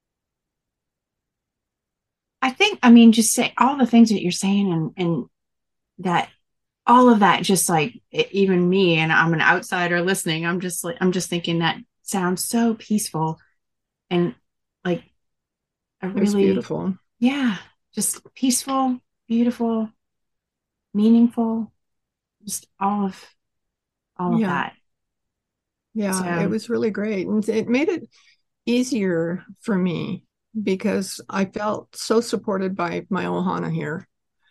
I think, I mean, just say all the things that you're saying and, and that all of that, just like e- even me, and I'm an outsider listening, I'm just like, I'm just thinking that sounds so peaceful and like a It was really, beautiful. yeah, just peaceful, beautiful, meaningful, just all of, all of Yeah, that. yeah, it So, was really great, and it made it easier for me because I felt so supported by my ohana here,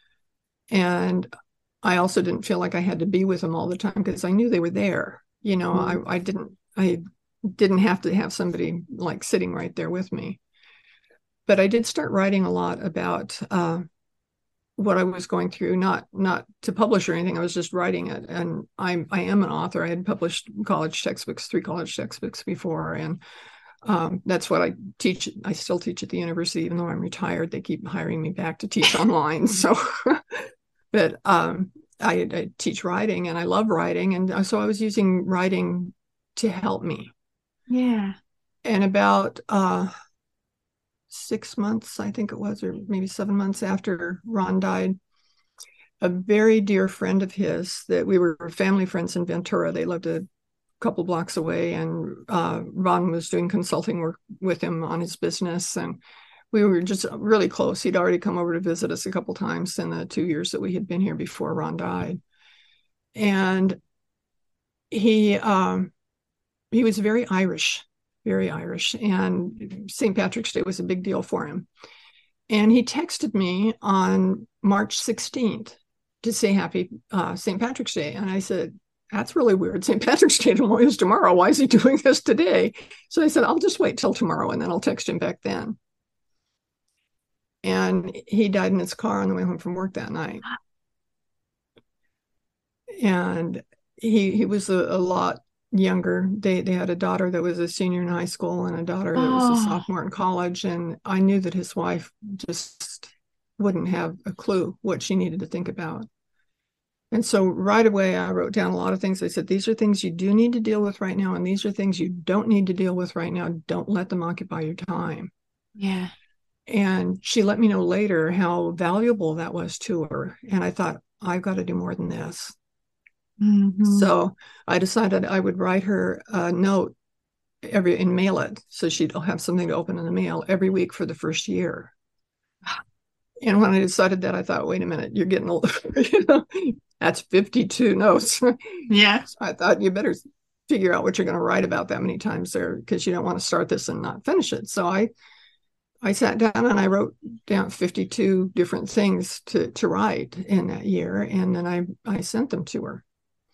and I also didn't feel like I had to be with them all the time because I knew they were there. You know, mm, I I didn't I didn't have to have somebody like sitting right there with me. But I did start writing a lot about uh, what I was going through, not not to publish or anything. I was just writing it, and I'm I am an author. I had published college textbooks, three college textbooks before, and um, that's what I teach. I still teach at the university, even though I'm retired. They keep hiring me back to teach online. So, but um, I, I teach writing, and I love writing, and so I was using writing to help me. yeah, And about uh, six months, I think it was, or maybe seven months after Ron died, a very dear friend of his that we were family friends in Ventura. They lived a couple blocks away, and uh, Ron was doing consulting work with him on his business, and we were just really close. He'd already come over to visit us a couple times in the two years that we had been here before Ron died, and he um, he was very Irish, very Irish, and Saint Patrick's Day was a big deal for him. And he texted me on March sixteenth to say happy uh, Saint Patrick's Day. And I said, that's really weird. Saint Patrick's Day is tomorrow. Why is he doing this today? So I said, I'll just wait till tomorrow and then I'll text him back then. And he died in his car on the way home from work that night. And he he was a, a lot younger. They they had a daughter that was a senior in high school and a daughter that was a oh, sophomore in college. And I knew that his wife just wouldn't have a clue what she needed to think about. And so right away, I wrote down a lot of things. I said, these are things you do need to deal with right now, and these are things you don't need to deal with right now. Don't let them occupy your time. yeah. And she let me know later how valuable that was to her. And I thought, I've got to do more than this. Mm-hmm. So I decided I would write her a note every and mail it so she'd have something to open in the mail every week for the first year. And when I decided that, I thought, wait a minute, you're getting old. You know, that's fifty-two notes. So Yeah. I thought you better figure out what you're going to write about that many times there because you don't want to start this and not finish it. So I I sat down and I wrote down fifty-two different things to to write in that year, and then I I sent them to her.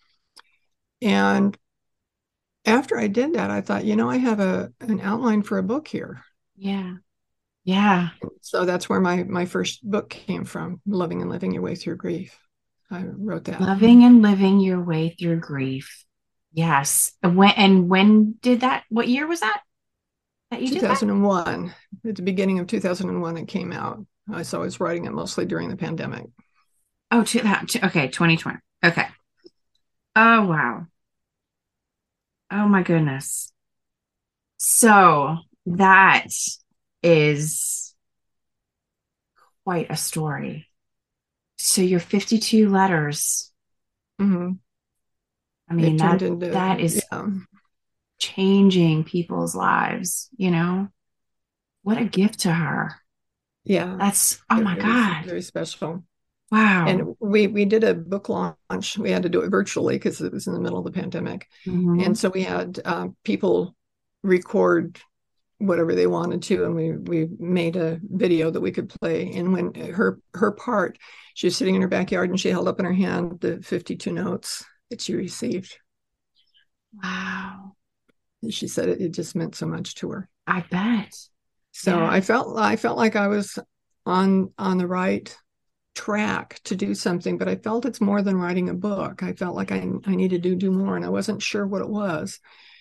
And after I did that, I thought, you know, I have a an outline for a book here. Yeah. Yeah. So that's where my my first book came from, Loving and Living Your Way Through Grief. I wrote that. Loving and living your way through grief. Yes. And when and when did that? What year was that that you did that? two thousand one, at the beginning of two thousand one, it came out. I so I was writing it mostly during the pandemic. Oh, two, okay, twenty twenty. Okay. Oh, wow. Oh my goodness. So that is quite a story. So your fifty-two letters, Mm-hmm. I They've mean, turned that into, that is yeah, changing people's lives, you know? What a gift to her. yeah. That's, oh It, my it was God. very special. Wow. And we we did a book launch. We had to do it virtually because it was in the middle of the pandemic. Hmm. And so we had uh, people record whatever they wanted to, and we we made a video that we could play. And when her her part, she was sitting in her backyard and she held up in her hand the fifty-two notes that she received. Wow. She said it, it just meant so much to her. I bet. So yeah. I felt I felt like I was on on the right track to do something, but I felt it's more than writing a book. I felt like I, I needed to do more, and I wasn't sure what it was.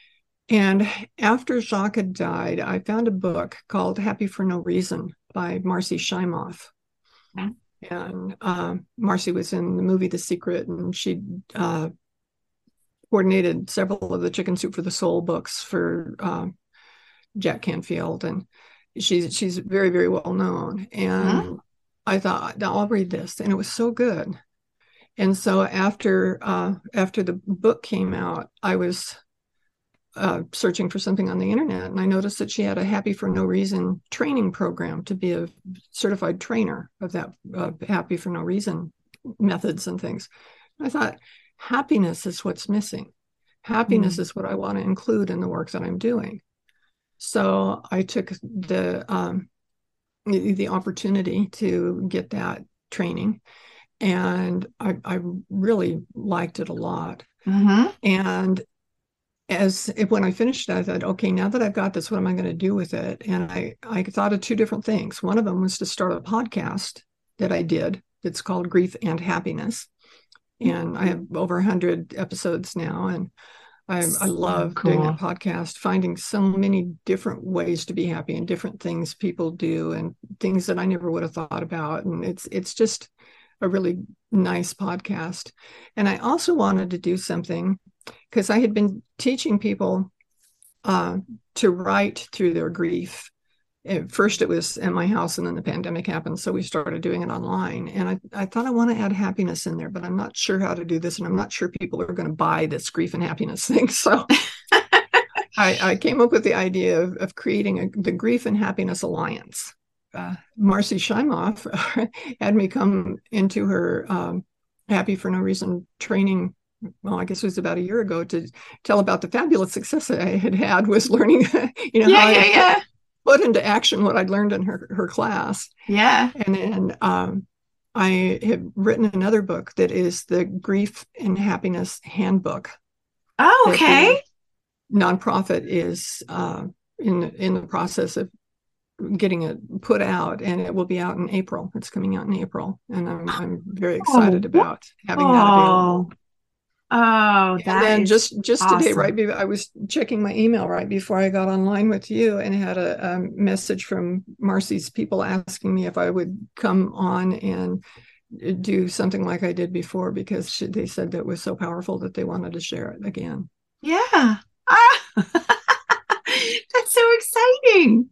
And after Jacques had died, I found a book called Happy for No Reason by Marcy Shimoff. Okay. And uh, Marcy was in the movie The Secret, and she uh, coordinated several of the Chicken Soup for the Soul books for uh, Jack Canfield. And she's, she's very, very well known. And mm-hmm. I thought, I'll read this. And it was so good. And so after uh, after the book came out, I was uh, searching for something on the internet, and I noticed that she had a Happy for No Reason training program to be a certified trainer of that uh, Happy for No Reason methods and things. I thought, happiness is what's missing. Happiness mm-hmm. is what I want to include in the work that I'm doing. So I took the um, the opportunity to get that training, and I, I really liked it a lot. Mm-hmm. And as when I finished it, I thought, okay, now that I've got this, what am I going to do with it? And I, I thought of two different things. One of them was to start a podcast that I did. It's called Grief and Happiness. And I have over one hundred episodes now. And I, I love cool. doing that podcast, finding so many different ways to be happy and different things people do and things that I never would have thought about. And it's it's just a really nice podcast. And I also wanted to do something because I had been teaching people uh, to write through their grief. At first it was at my house, and then the pandemic happened. So we started doing it online. And I, I thought I want to add happiness in there, but I'm not sure how to do this. And I'm not sure people are going to buy this grief and happiness thing. So I, I came up with the idea of, of creating a, the Grief and Happiness Alliance. Uh, Marcy Shimoff had me come into her um, Happy for No Reason training. Well, I guess it was about a year ago, to tell about the fabulous success that I had had with learning, you know, yeah, how yeah, I yeah. put into action what I'd learned in her, her class. Yeah. And then um, I have written another book that is the Grief and Happiness Handbook. Oh, okay. Nonprofit is uh, in, in the process of getting it put out, and it will be out in April. It's coming out in April. And I'm, I'm very excited oh, about having oh. that available. Oh, that and then is just just awesome. Today, right? I was checking my email right before I got online with you, and had a, a message from Marcy's people asking me if I would come on and do something like I did before, because she, they said that it was so powerful that they wanted to share it again. Yeah, ah, that's so exciting.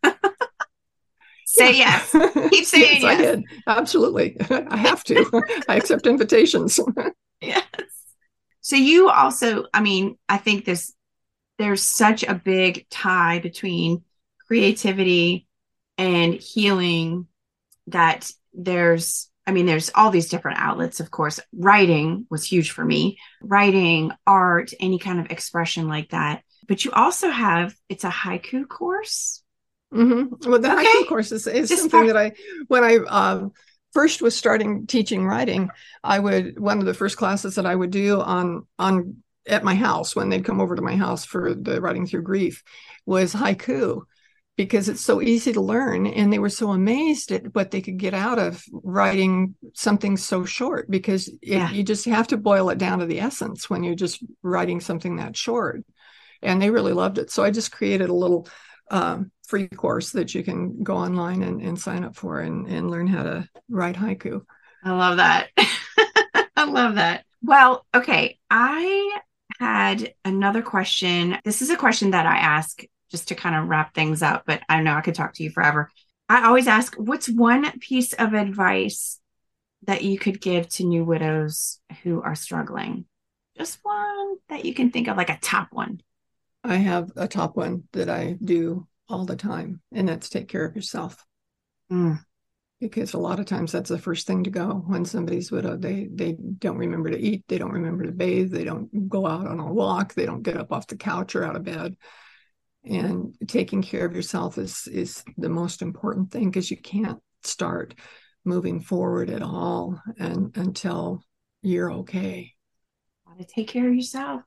Say yes. Keep saying yes. yes. I did. Absolutely. I have to. I accept invitations. Yes. So you also, I mean, I think this, there's such a big tie between creativity and healing, that there's, I mean, there's all these different outlets. Of course, writing was huge for me. Writing, art, any kind of expression like that. But you also have, it's a haiku course. Mm-hmm. Well, the okay. haiku course is, is something part- that I, when I, um, first was starting teaching writing, I would, one of the first classes that I would do on, on at my house when they'd come over to my house for the Writing Through Grief was haiku, because it's so easy to learn. And they were so amazed at what they could get out of writing something so short, because it, yeah. you just have to boil it down to the essence when you're just writing something that short. And they really loved it. So I just created a little um, free course that you can go online and, and sign up for and, and learn how to write haiku. I love that. I love that. Well, okay. I had another question. This is a question that I ask just to kind of wrap things up, but I know I could talk to you forever. I always ask, what's one piece of advice that you could give to new widows who are struggling? Just one that you can think of, like a top one. I have a top one that I do all the time, and that's take care of yourself. Mm. Because a lot of times that's the first thing to go when somebody's widowed. They they don't remember to eat. They don't remember to bathe. They don't go out on a walk. They don't get up off the couch or out of bed. And taking care of yourself is, is the most important thing, because you can't start moving forward at all and until you're okay. Gotta take care of yourself.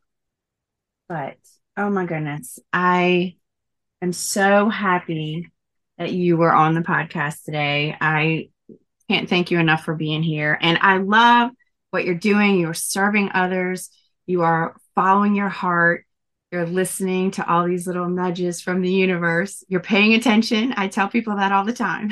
But oh my goodness, I am so happy that you were on the podcast today. I can't thank you enough for being here. And I love what you're doing. You're serving others. You are following your heart. You're listening to all these little nudges from the universe. You're paying attention. I tell people that all the time.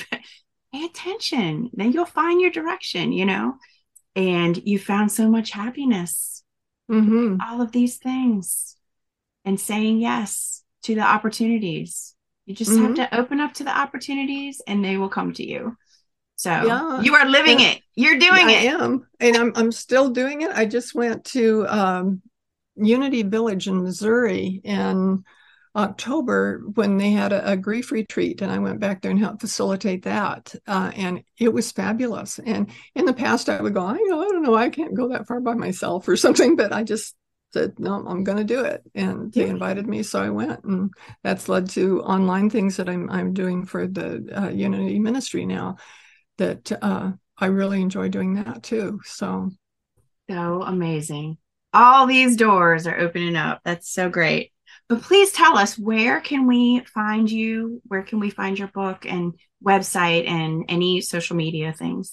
Pay attention. Then you'll find your direction, you know? And you found so much happiness. Mm-hmm. All of these things. And saying yes to the opportunities. You just mm-hmm. have to open up to the opportunities and they will come to you. So yeah, you are living it. You're doing I it. I am. And I'm I'm still doing it. I just went to um, Unity Village in Missouri in October when they had a, a grief retreat. And I went back there and helped facilitate that. Uh, and it was fabulous. And in the past, I would go, I know, I don't know, I can't go that far by myself or something. But I just said, no, I'm going to do it. And they invited me. So I went. And that's led to online things that I'm, I'm doing for the uh, Unity ministry now. That uh, I really enjoy doing that too. So, so amazing. All these doors are opening up. That's so great. But please tell us, where can we find you? Where can we find your book and website and any social media things?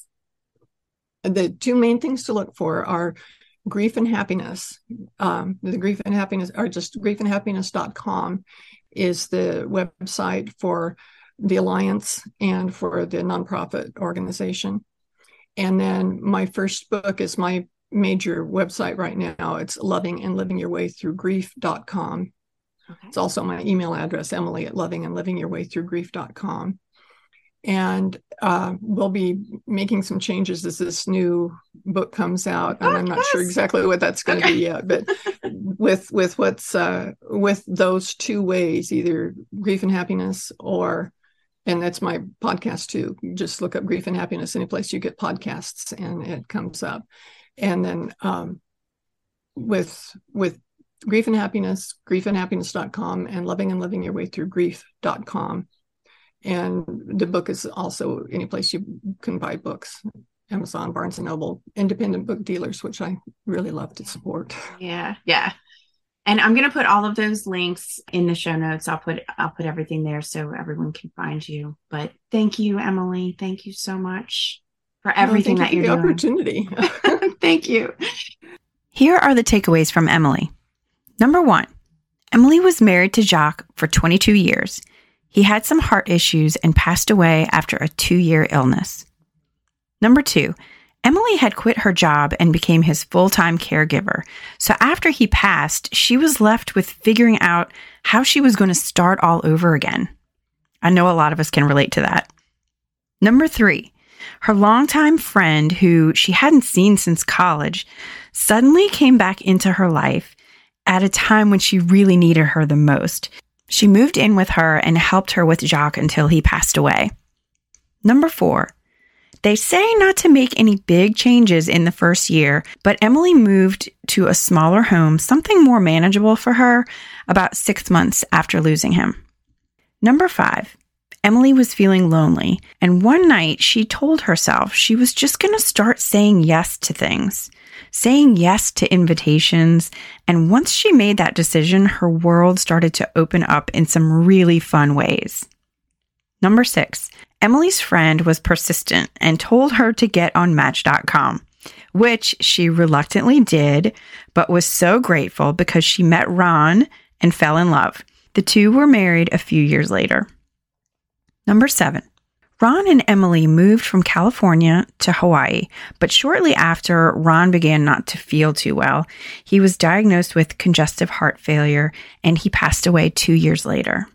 The two main things to look for are Grief and Happiness. Um, the Grief and Happiness are just grief and happiness dot com is the website for the Alliance and for the nonprofit organization. And then my first book is my major website right now. It's loving and living your way through grief dot com. Okay. It's also my email address, Emily at loving and living your way through grief dot com. And uh, we'll be making some changes as this new book comes out. And oh, I'm not yes. sure exactly what that's going to okay. be yet, but with with what's uh, with those two ways, either Grief and Happiness or and that's my podcast too. Just look up Grief and Happiness any place you get podcasts, and it comes up. And then um, with with Grief and Happiness, grief and happiness dot com, and loving and living your way through grief dot com. And the book is also any place you can buy books. Amazon, Barnes and Noble, independent book dealers, which I really love to support. Yeah, yeah. And I'm going to put all of those links in the show notes. I'll put I'll put everything there so everyone can find you. But thank you, Emily. Thank you so much for everything well, that you're the doing. Opportunity. Thank you. Here are the takeaways from Emily. Number one, Emily was married to Jacques for twenty-two years. He had some heart issues and passed away after a two-year illness. Number two, Emily had quit her job and became his full-time caregiver. So after he passed, she was left with figuring out how she was going to start all over again. I know a lot of us can relate to that. Number three, her longtime friend, who she hadn't seen since college, suddenly came back into her life at a time when she really needed her the most. She moved in with her and helped her with Jacques until he passed away. Number four, they say not to make any big changes in the first year, but Emily moved to a smaller home, something more manageable for her, about six months after losing him. Number five, Emily was feeling lonely, and one night she told herself she was just going to start saying yes to things, saying yes to invitations, and once she made that decision, her world started to open up in some really fun ways. Number six, Emily's friend was persistent and told her to get on Match dot com, which she reluctantly did, but was so grateful because she met Ron and fell in love. The two were married a few years later. Number seven, Ron and Emily moved from California to Hawaii, but shortly after, Ron began not to feel too well. He was diagnosed with congestive heart failure, and he passed away two years later.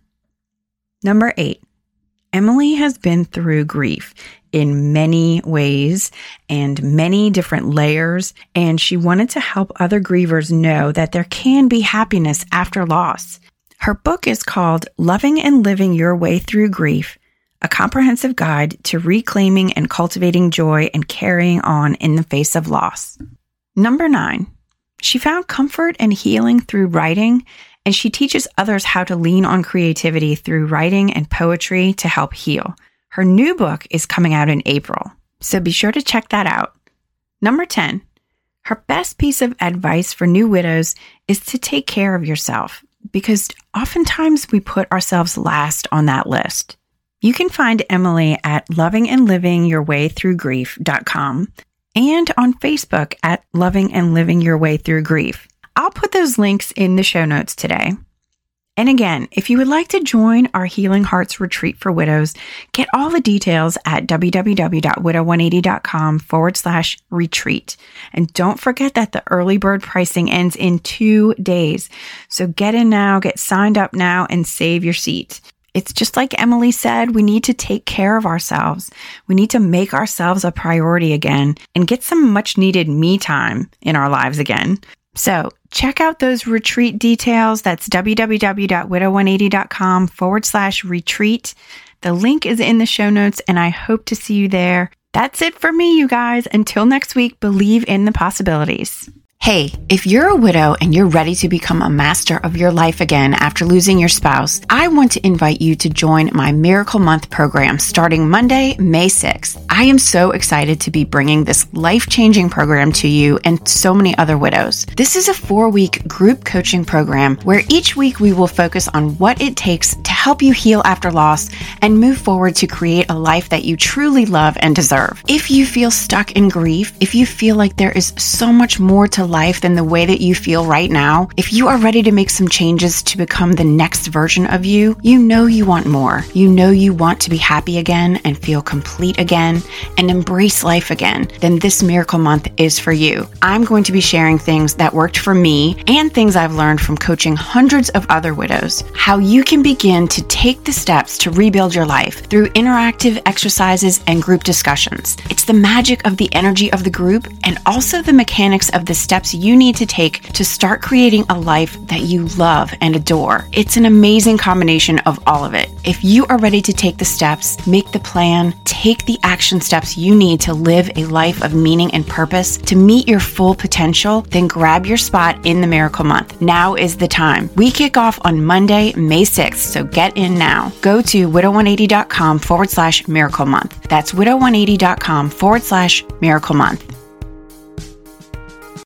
Number eight, Emily has been through grief in many ways and many different layers, and she wanted to help other grievers know that there can be happiness after loss. Her book is called Loving and Living Your Way Through Grief, a comprehensive guide to reclaiming and cultivating joy and carrying on in the face of loss. Number nine, she found comfort and healing through writing, and and she teaches others how to lean on creativity through writing and poetry to help heal. Her new book is coming out in April, so be sure to check that out. Number ten, her best piece of advice for new widows is to take care of yourself, because oftentimes we put ourselves last on that list. You can find Emily at loving and living your way through grief dot com and on Facebook at Loving and Living Your Way Through Grief. I'll put those links in the show notes today. And again, if you would like to join our Healing Hearts Retreat for Widows, get all the details at www.widow180.com forward slash retreat. And don't forget that the early bird pricing ends in two days. So get in now, get signed up now, and save your seat. It's just like Emily said, we need to take care of ourselves. We need to make ourselves a priority again and get some much needed me time in our lives again. So check out those retreat details. That's www.widow180.com forward slash retreat. The link is in the show notes, and I hope to see you there. That's it for me, you guys. Until next week, believe in the possibilities. Hey, if you're a widow and you're ready to become a master of your life again after losing your spouse, I want to invite you to join my Miracle Month program starting Monday, May sixth. I am so excited to be bringing this life-changing program to you and so many other widows. This is a four-week group coaching program where each week we will focus on what it takes to help you heal after loss and move forward to create a life that you truly love and deserve. If you feel stuck in grief, if you feel like there is so much more to life than the way that you feel right now, if you are ready to make some changes to become the next version of you, you know you want more. You know you want to be happy again and feel complete again and embrace life again, then this Miracle Month is for you. I'm going to be sharing things that worked for me and things I've learned from coaching hundreds of other widows, how you can begin to take the steps to rebuild your life through interactive exercises and group discussions. It's the magic of the energy of the group and also the mechanics of the steps you need to take to start creating a life that you love and adore. It's an amazing combination of all of it. If you are ready to take the steps, make the plan, take the action steps you need to live a life of meaning and purpose to meet your full potential, then grab your spot in the Miracle Month. Now is the time. We kick off on Monday, May sixth, so get in now. Go to widow180.com forward slash miracle month. That's widow180.com forward slash miracle month.